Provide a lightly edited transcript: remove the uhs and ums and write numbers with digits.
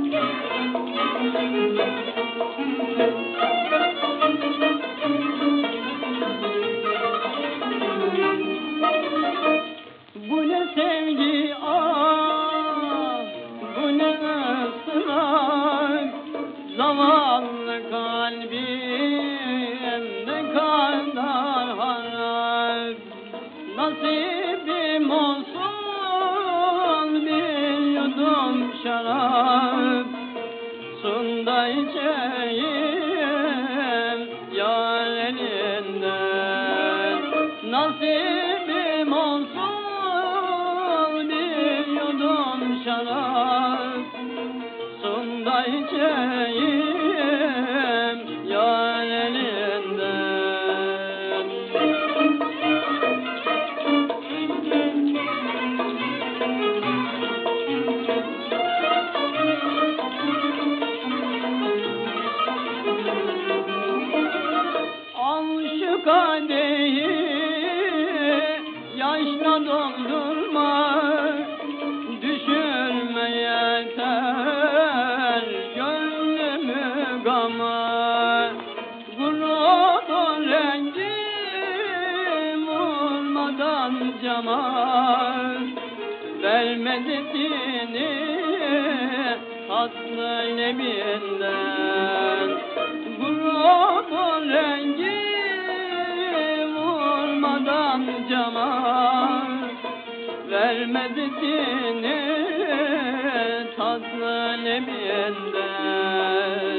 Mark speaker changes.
Speaker 1: Bu ne sevgi ah, bu ne ısrar, zavallı kalbim ne kadar harap. Nasibim olsun bir yudum şarap, sunda içeyim yar elinden. Nasibim olsun bir yudum şarap, sunda içeyim yar elinden. Kadehi yaşla doldurma, düşürme yeter gönlümü gama. Grubun rengi vurmadan cama, vermedi dini tatlı lebinden. Grubun rengi cama, vermedi dini tatlı lebinden.